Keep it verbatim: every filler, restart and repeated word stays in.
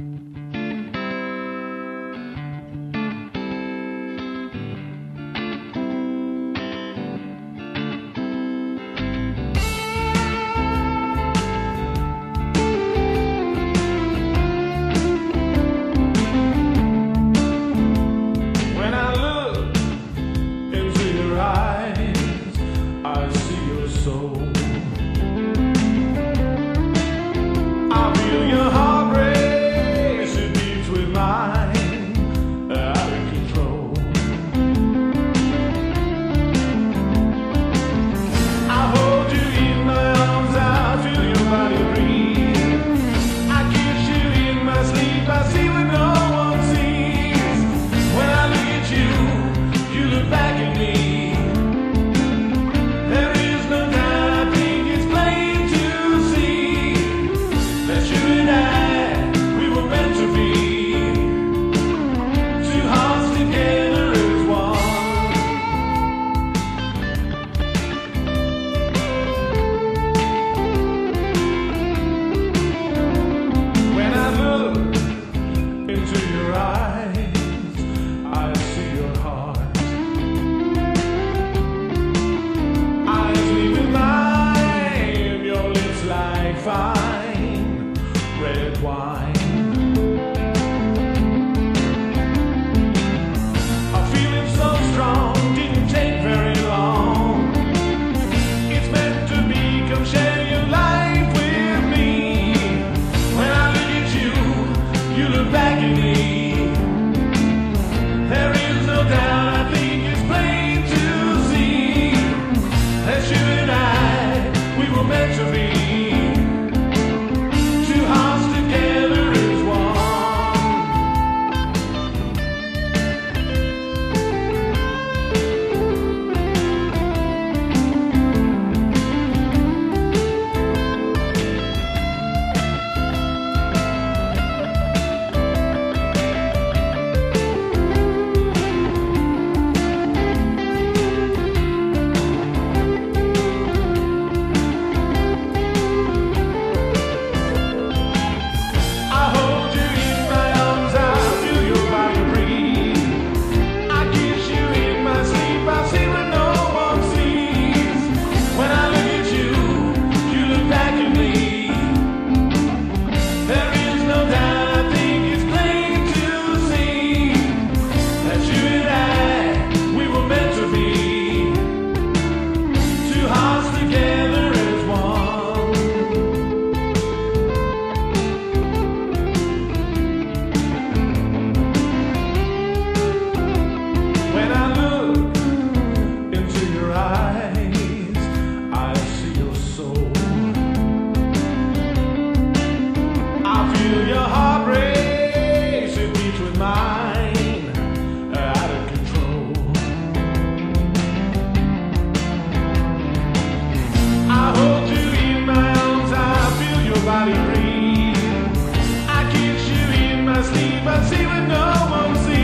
fine red wine. A feeling so strong didn't take very long. It's meant to be, come share your life with me. When I look at you, you look back at me. There is no doubt, I think it's plain to see that you and I, we were meant to be. Body breathe. I kiss you in my sleep, I see what no one sees.